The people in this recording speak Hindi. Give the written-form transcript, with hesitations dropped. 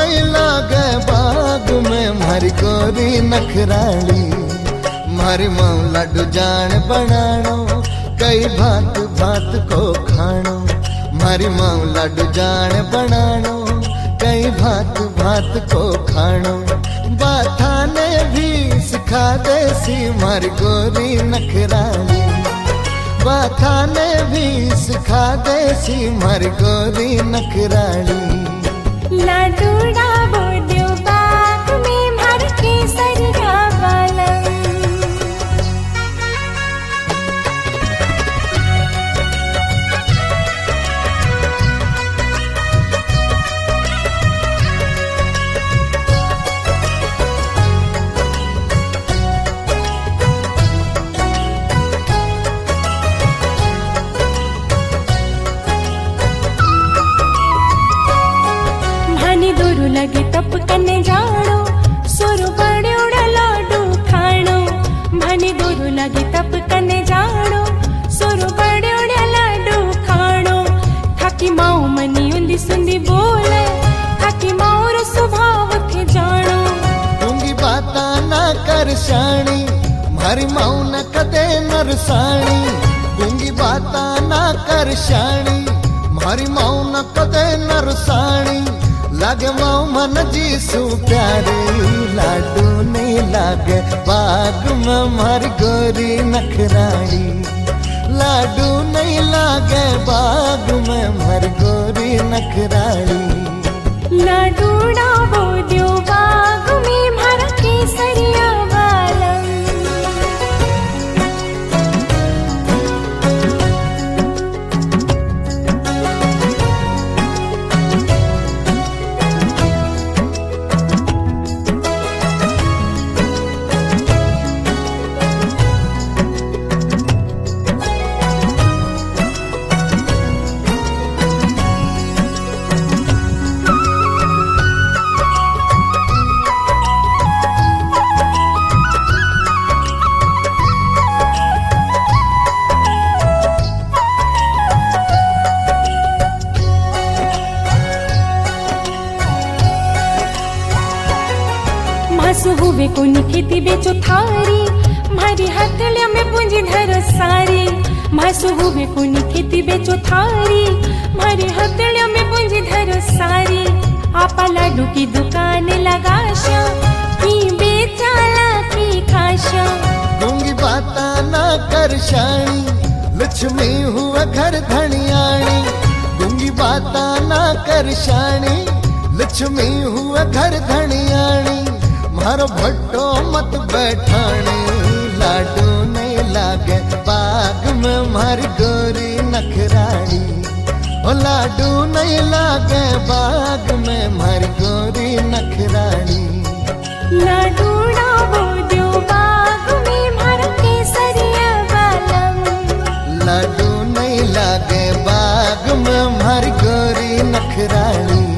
नहीं लागे बाग में मारी गोरी नखराली। मारी माऊ लाडू जान बनानो कई भात भात को खानो। मारी माऊ लाडू जान बनानो कई भात भात को खानो। बाथा ने भी सिखा देसी मारी गोरी नखराली। बाथा ने भी सिखा देसी मारी गोरी नखराली। लाडू डाबो दियो बाग में मार के सरिया वाला। दूर लगे तप कने जानो सुर बड़े उड़ा लाडू खानो। भानी दूर लगे तप कने जानो सुर बड़े उड़ा लाडू खानो। थाकी माऊ मनी उंदी सुंदी बोले थाकी माऊ रो स्वभाव के जानो। दूंगी बाता ना कर शानी मारी माऊ न कदे नरसानी। दूंगी बाता ना कर शानी मारी माऊ न कदे नरसानी। लागे माऊ मन जी सु प्यारी। लाडू नहीं लागे बाग में मारी गोरी नखराली। लाडू नहीं लागे बाग में मारी गोरी नखराली। लाडू डाबो दियो बाग में मार के सरिया वाला। मासु हुए कोनी खेती बेचो थारी मारी हथलिया में पूंजी धरो सारी। मासु हुए कोनी खेती बेचो थारी मारी हथलिया में पूंजी धरो सारी। आपा लाडू की दुकान लगाशा की बेचाला की खाशा। दूंगी बाता ना कर शानी लक्ष्मी हुआ घर धनियाणी। दूंगी बाता ना कर शानी लक्ष्मी हुआ घर धनियाणी। मारो भट्टो मत बैठानी। लाडू नहीं लागे बाग में मारी गोरी नखराली। ओ लाडू नहीं लागे बाग में मारी गोरी नखराली। लाडू डाबो दियो बाग में मार के सरिया वाला। लाडू नहीं लागे बाग में मारी गोरी नखराली।